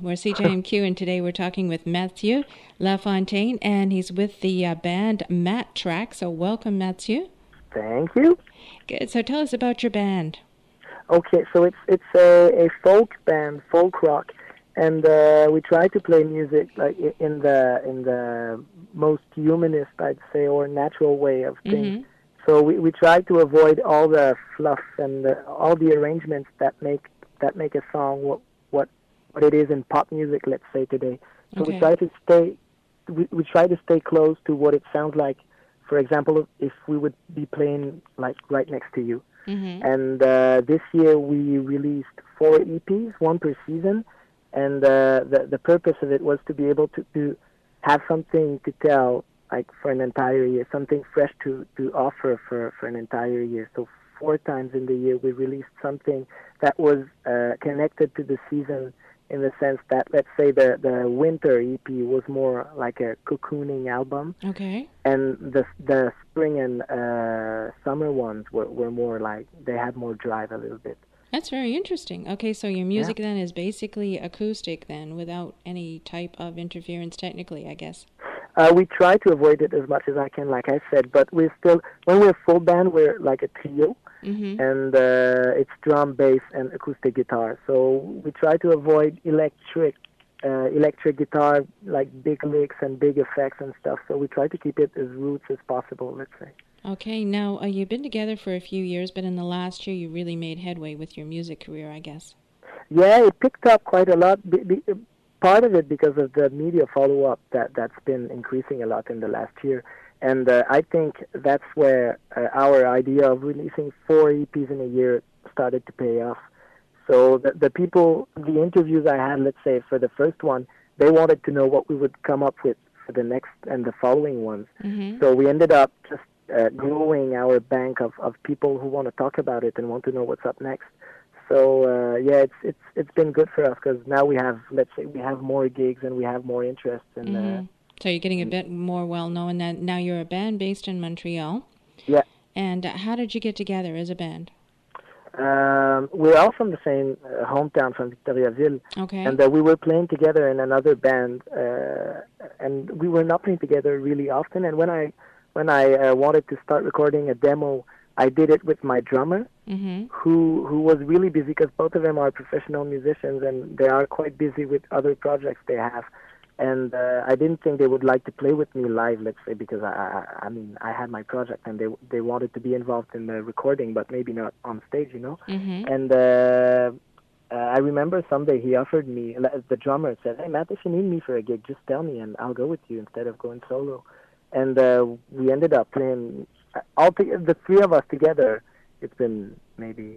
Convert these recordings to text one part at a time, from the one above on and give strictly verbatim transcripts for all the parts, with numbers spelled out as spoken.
We're C J M Q, and today we're talking with Mathieu Lafontaine, and he's with the uh, band Matt Track. So welcome, Mathieu. Thank you. Good. So tell us about your band. Okay, so it's it's a, a folk band, folk rock, and uh, we try to play music like i- in the in the most humanist, I'd say, or natural way of things. Mm-hmm. So we, we try to avoid all the fluff and the, all the arrangements that make that make a song what what what it is in pop music, let's say today. So Okay. we try to stay we, we try to stay close to what it sounds like. For example, if we would be playing like right next to you. Mm-hmm. And uh, this year we released four E Ps, one per season, and uh, the the purpose of it was to be able to, to have something to tell, like for an entire year, something fresh to, to offer for, for an entire year. So four times in the year we released something that was uh, connected to the season, in the sense that, let's say, the, the winter E P was more like a cocooning album, Okay. and the the spring and uh, summer ones were, were more like, they had more drive a little bit. That's very interesting. Okay, so your music then is basically acoustic then, without any type of interference technically, I guess. Uh, we try to avoid it as much as I can, like I said, but we're still, when we're full band, we're like a trio, Mm-hmm. and uh, it's drum, bass, and acoustic guitar. So we try to avoid electric uh, electric guitar, like big licks and big effects and stuff. So we try to keep it as roots as possible, let's say. Okay, now uh, you've been together for a few years, but in the last year you really made headway with your music career, I guess. Yeah, it picked up quite a lot. Be, be, part of it because of the media follow-up that, that's been increasing a lot in the last year. And uh, I think that's where uh, our idea of releasing four E Ps in a year started to pay off. So the, the people, the interviews I had, let's say, for the first one, they wanted to know what we would come up with for the next and the following ones. Mm-hmm. So we ended up just uh, growing our bank of, of people who want to talk about it and want to know what's up next. So uh, yeah, it's it's it's been good for us, because now we have, let's say, we have more gigs and we have more interest. And Mm-hmm. uh, So you're getting a bit more well-known. That now you're a band based in Montreal. yeah, And uh, how did you get together as a band? um, we're all from the same uh, hometown, from Victoriaville, Okay. and uh, we were playing together in another band, uh, and we were not playing together really often. And when I when I uh, wanted to start recording a demo, I did it with my drummer, Mm-hmm. who who was really busy, because both of them are professional musicians and they are quite busy with other projects they have. And uh, I didn't think they would like to play with me live, let's say, because I, I I mean I had my project and they they wanted to be involved in the recording, but maybe not on stage, you know. Mm-hmm. And uh, uh, I remember someday he offered me, the drummer said, "Hey Matt, if you need me for a gig, just tell me and I'll go with you instead of going solo." And uh, we ended up playing all to, the three of us together. It's been maybe,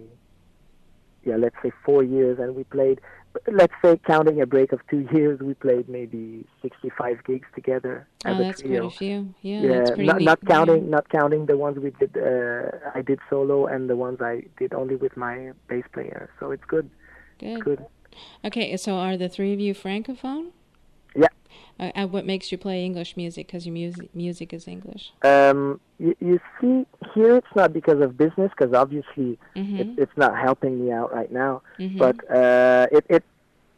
yeah, let's say four years, and we played, let's say counting a break of two years, we played maybe sixty-five gigs together as Oh, a that's trio. quite a few. Yeah, Yeah, that's pretty not, neat. not counting, Yeah. not counting the ones we did. Uh, I did solo, and the ones I did only with my bass player. So it's good. Good. Good. Okay, so are the three of you francophone? Yeah. Uh, uh, what makes you play English music? Because your music music is English. Um, you, you see, here it's not because of business, because obviously Mm-hmm. it, it's not helping me out right now. Mm-hmm. But uh, it, it,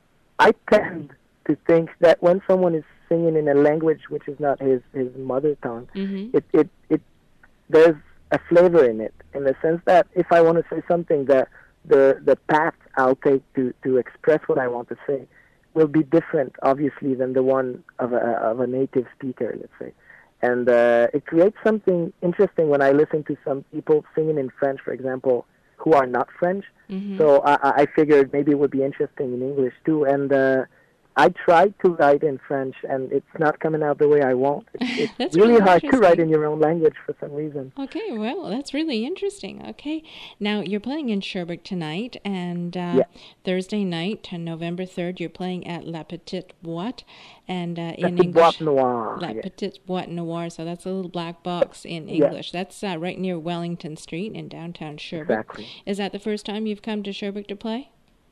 I tend to think that when someone is singing in a language which is not his, his mother tongue, Mm-hmm. it, it, it, there's a flavor in it, in the sense that if I want to say something, that the the path I'll take to, to express what I want to say will be different, obviously, than the one of a of a native speaker, let's say. And uh, it creates something interesting when I listen to some people singing in French, for example, who are not French. Mm-hmm. So I, I figured maybe it would be interesting in English too. And uh, I tried to write in French, and it's not coming out the way I want. It's, That's it's really, really hard to write interesting. in your own language for some reason. Okay, well, that's really interesting. Okay, now you're playing in Sherbrooke tonight, and uh, Yeah. Thursday night, on November third, you're playing at La Petite Boîte, and uh, in Petite English, Boîte Noire. La Yeah. Petite Boîte Noire. So that's a little black box in Yeah. English. That's uh, right near Wellington Street in downtown Sherbrooke. Exactly. Is that the first time you've come to Sherbrooke to play?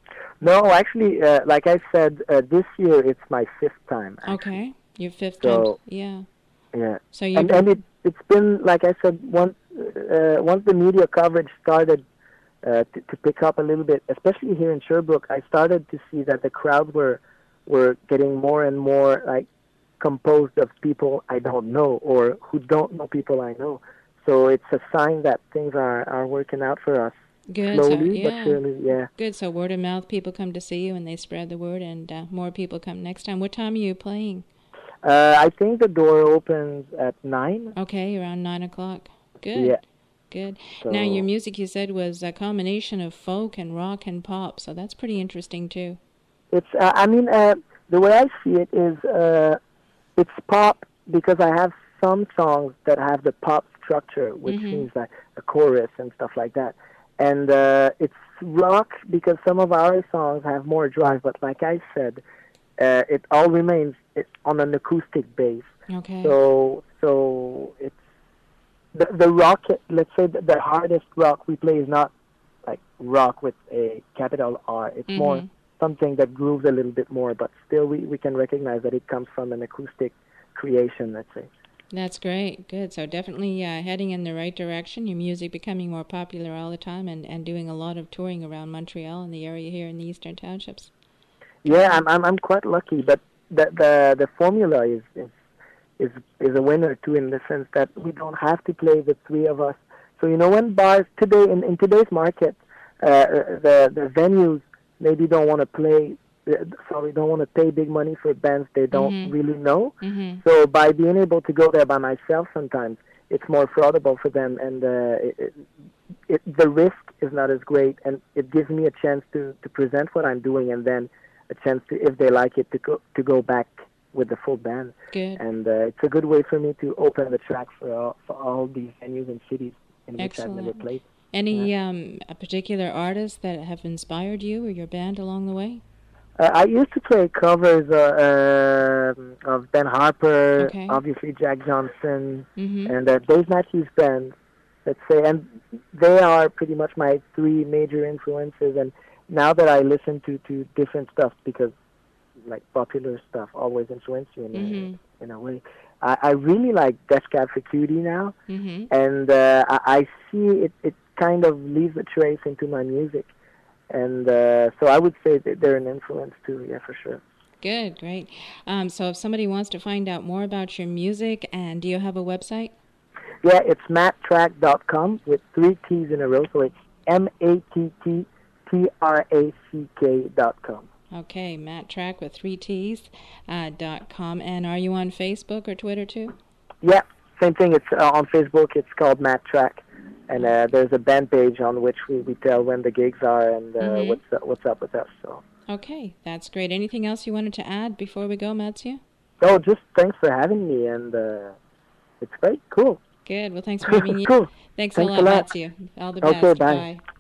No, actually, uh, like I said, uh, this year it's my fifth time. Actually. Okay, your fifth So, time. Yeah. Yeah. So you And, and it, it's been, like I said, once, uh, once the media coverage started uh, to, to pick up a little bit, especially here in Sherbrooke, I started to see that the crowds were we're getting more and more like composed of people I don't know or who don't know people I know. So it's a sign that things are, are working out for us. Good. Slowly, So, but yeah. surely, yeah. Good. So word of mouth, people come to see you and they spread the word, and uh, more people come next time. What time are you playing? Uh, I think the door opens at nine. Okay, around nine o'clock. Good. Yeah. Good. So Now, your music, you said, was a combination of folk and rock and pop, so that's pretty interesting, too. it's, uh, I mean, uh, the way I see it is uh, it's pop because I have some songs that have the pop structure, which Mm-hmm. means like a chorus and stuff like that. And uh, it's rock because some of our songs have more drive, but like I said, uh, it all remains it, on an acoustic base. Okay. So, so it's the the rock. Let's say the, the hardest rock we play is not like rock with a capital R. It's Mm-hmm. more something that grooves a little bit more, but still we, we can recognize that it comes from an acoustic creation, let's say. That's great. Good. So definitely uh, heading in the right direction. Your music becoming more popular all the time, and, and doing a lot of touring around Montreal and the area here in the Eastern Townships. Yeah, I'm I'm I'm quite lucky, but the the the formula is is is is a winner too, in the sense that we don't have to play the three of us. So you know, when bars today in, in today's market, uh, the the venues maybe don't want to play. Sorry, don't want to pay big money for bands they don't Mm-hmm. really know. Mm-hmm. So by being able to go there by myself, sometimes it's more affordable for them, and uh, it, it, it, the risk is not as great, and it gives me a chance to, to present what I'm doing, and then a chance to, if they like it, to go to go back with the full band. Good. And uh, it's a good way for me to open the track for all, for all these venues and cities in which I've never Excellent. played. Any Yeah. um, a particular artists that have inspired you or your band along the way? Uh, I used to play covers uh, um of Ben Harper, Okay. obviously Jack Johnson, Mm-hmm. and uh, Dave Matthews Band, let's say, and they are pretty much my three major influences. And now that I listen to, to different stuff, because like popular stuff always influences you in, Mm-hmm. a, in a way, I, I really like Death Cab for Cutie now, Mm-hmm. and uh, I, I see it, it kind of leaves a trace into my music. And uh, so I would say that they're an influence too, yeah, for sure. Good, great. Um, so if somebody wants to find out more about your music, and do you have a website? Yeah, it's matt track dot com with three T's in a row, so it's M A T T T R A C K dot com. Okay, Matt Track with three T's uh, dot com. And are you on Facebook or Twitter too? Yeah, same thing. It's uh, on Facebook. It's called Matt Track, and uh, there's a band page on which we, we tell when the gigs are and uh, Mhm. what's uh, what's up with us. So. Okay, that's great. Anything else you wanted to add before we go, Mathieu? Oh, just thanks for having me, and uh, it's great. Cool. Good. Well, thanks for having me. Cool. Thanks, Thanks a a lot, lot. Mathieu. All the Okay, best. bye. Bye.